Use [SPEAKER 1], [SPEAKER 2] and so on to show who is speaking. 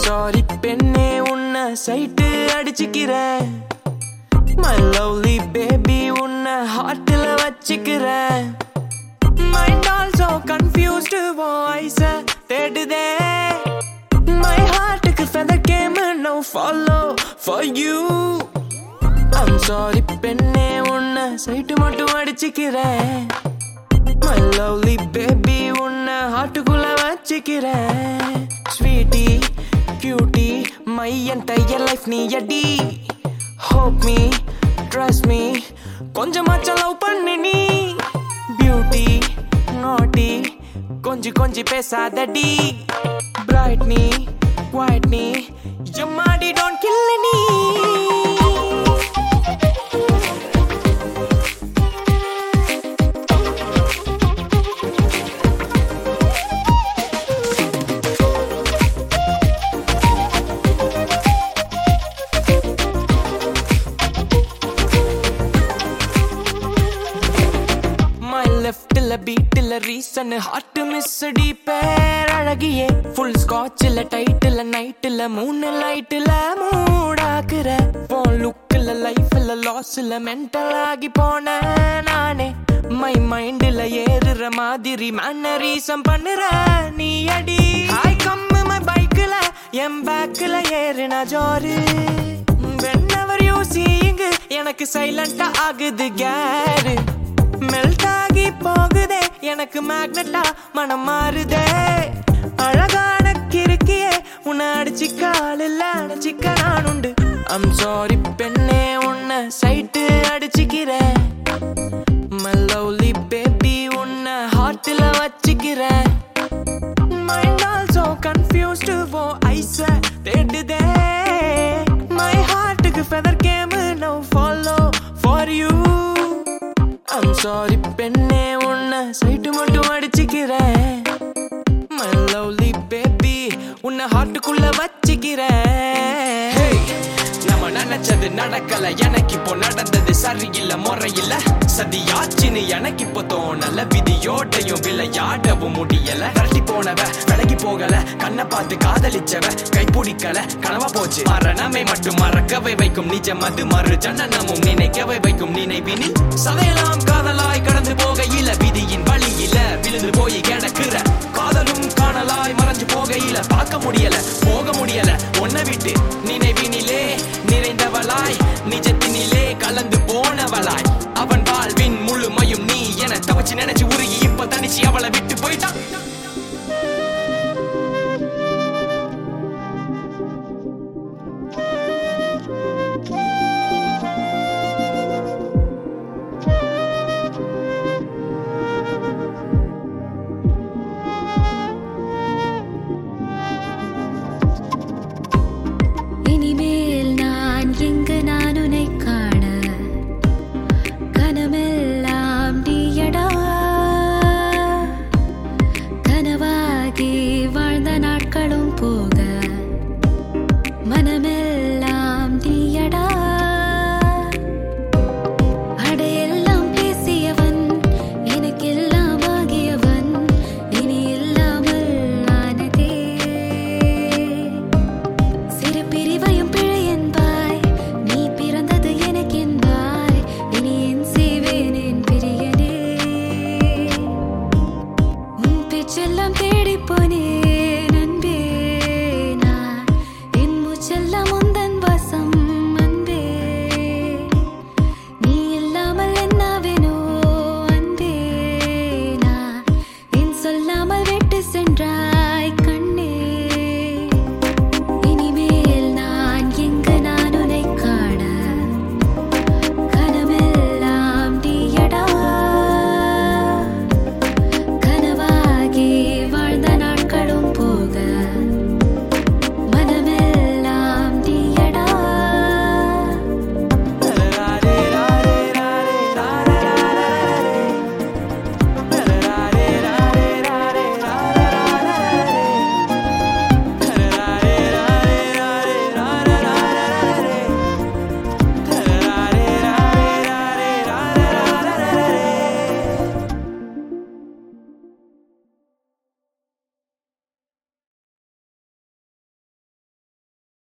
[SPEAKER 1] sorry பெண்ணே உன்னை sight அடிச்சுக்கிறேன். My lovely baby உன்னை ஹார்ட்ல வச்சுக்கிறேன். Mind also confused voice தேடுதே. My heart க்கு feather came no follow for you. I'm sorry பெண்ணே உன்னை சைட்டு மட்டும் அடிச்சுக்கிறேன். My lovely baby உன்னை ஹார்ட்டுக்குள்ள வச்சுக்கிறேன். Sweetie cutie my entire life நீ அடி. Hope me trust me கொஞ்சமாச்சும் லவ் பண்ணு நீ. Beauty naughty கொஞ்சி பேசாதடி. Bright நீ quiet நீ எம்மாடி don't kill நீ. left la beat la reason heart miss di pair alagiye full scotch la tight la night la moon light la mood akira phone look la life la loss la mental agi pona nane my mind la erra madiri mannerism pannura nee adi I come my bike la em back la erina joru whenever you seeing எனக்கு சைலண்டா ஆகுது care melt ஆகி போகுதே எனக்கு மேக்னட்டா மனம் மாறுதே. அழகான கிறுக்கியே உன்னை அடிச்சிக்க ஆளில்ல அடிச்சிக்க நான் உண்டு. I'm sorry பெண்ணே உன்னை சைட்டு அடிச்சுக்கிறேன். My lovely baby உன்னை ஹார்ட்ல வச்சுக்கிறேன். Mind also confused wo ஐச தேடுதே. My heart க்கு feather came no follow for you. I'm sorry பெண்ணே உன்னை சைட்டு மட்டும் அடிச்சுக்கிறேன். My lovely baby உன்னை ஹார்ட்டுக்குள்ள வச்சுக்கிறேன். நம்ம நினைச்சது நடக்கல எனக்கு இப்போ நடந்தது சரியில்ல முறையில்ல சதியாச்சுன்னு எனக்கு இப்போ தோணல. விதியோடையும் விளையாடவும் முடியல. தரட்டி போனவ விலகி போகல கண்ணை பார்த்து காதலிச்சவ கைப்பிடிக்கல கனவா போச்சு. மரணமே மட்டும் மறக்கவை வைக்கும் நிஜம் அது மறு ஜனனமும் நினைக்கவை வைக்கும் நினைவினில் சதையெல்லாம் காதலாய் கடந்து போகையில விதியின் வழியில விழுந்து போய் கிடக்குற காதலும் காணலாய் மறைஞ்சு போகையில பார்க்க முடியல போக முடியல ஒன்ன விட்டு நினைவினிலே நிறைந்தவளாய் நிஜத்தினிலே கலந்து போனவளாய் அவன் வாழ்வின் முழுமையும் நீ என தவச்சு நினைச்சு உருகி இப்ப தனிச்சு அவளை விட்டு போயிட்டான்.